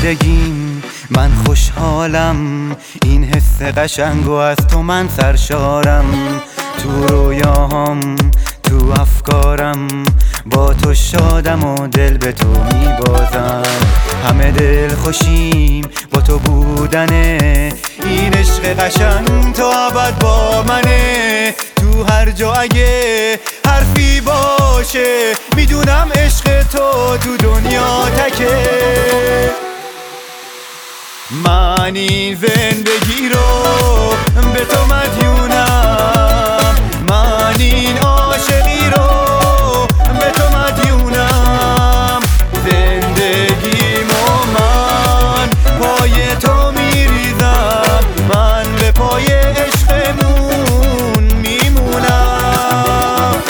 زندگیم من خوشحالم، این حس قشنگو از تو من سرشارم. تو رویاهام تو افکارم با تو شادم و دل به تو میبازم. همه دل خوشیم با تو بودنه، این عشق قشنگ تو ابد با منه. تو هر جا اگه حرفی باشه میدونم عشق تو دنیا تکه. من این زندگی رو به تو مدیونم، من این عاشقی رو به تو مدیونم. زندگیمو من پای تو میریزم، من به پای عشقمون میمونم.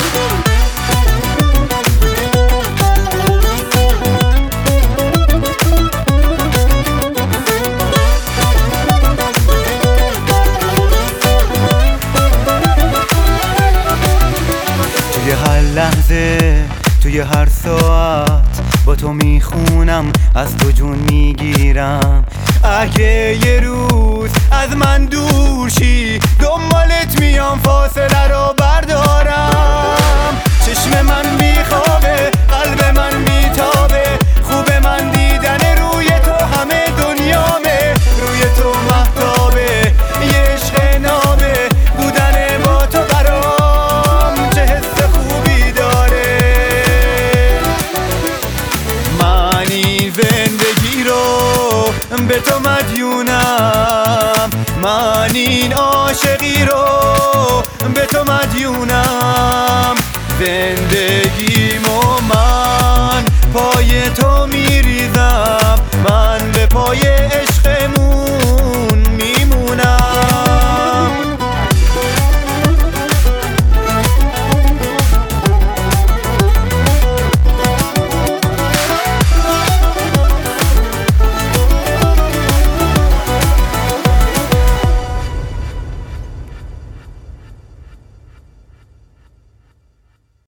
توی هر لحظه توی هر ساعت با تو میخونم، از تو جون میگیرم. اگه یه روز از من دور شی دنبالت میام، فاصله رو بردارم. چشم من میخوابه، قلب من میتابه، خوبه من دیدن روی تو همه دنیامه. روی تو مهتابه یه عشق نابه، بودن با تو برام چه حس خوبی داره. من این زندگی رو به تو مدیونم، من این عاشقی رو به تو مدیونم. زندگیمو من پای تو میریزم، من به پای